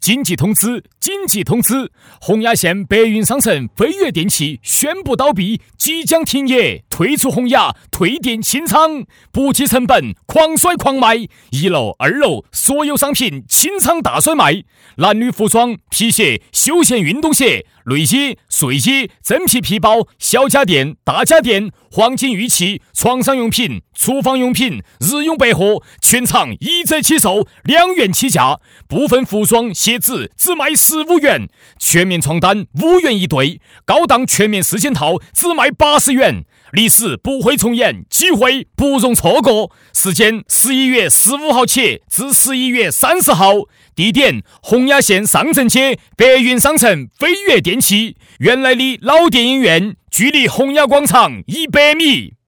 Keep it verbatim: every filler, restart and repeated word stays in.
紧急通知！紧急通知！洪崖县白云商城飞跃电器宣布倒闭，即将停业，退出洪崖，退店清仓，不计成本，狂甩狂卖。一楼、二楼所有商品清仓大甩卖，男女服装、皮鞋、休闲运动鞋、内衣、睡衣、真皮皮包、小家电、大家电、黄金玉器、床上用品、厨房用品、日用百货，全场一折起售，两元起价。部分服装鞋子只卖十五元，全面床单五元一对，高档全面四件套只卖八十元。历史不会重演，机会不容错过。时间十一月十五号起至十一月三十号，地点洪崖县上镇街白云商城飞跃电器，原来的老电影院距离洪崖广场一百米。